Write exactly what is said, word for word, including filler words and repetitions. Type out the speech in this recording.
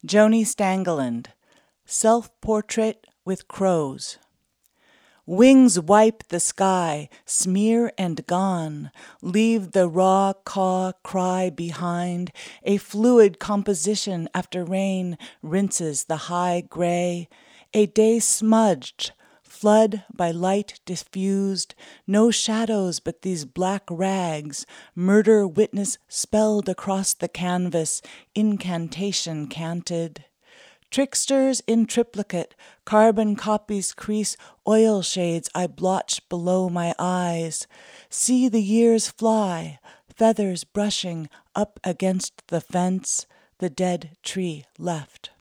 Joni Stangeland, Self-Portrait with Crows. Wings wipe the sky, smear and gone, leave the raw caw cry behind, a fluid composition after rain rinses the high gray, a day smudged, flood by light diffused, no shadows but these black rags, murder witness spelled across the canvas, incantation canted. Tricksters in triplicate, carbon copies crease oil shades I blotch below my eyes. See the years fly, feathers brushing up against the fence, the dead tree left.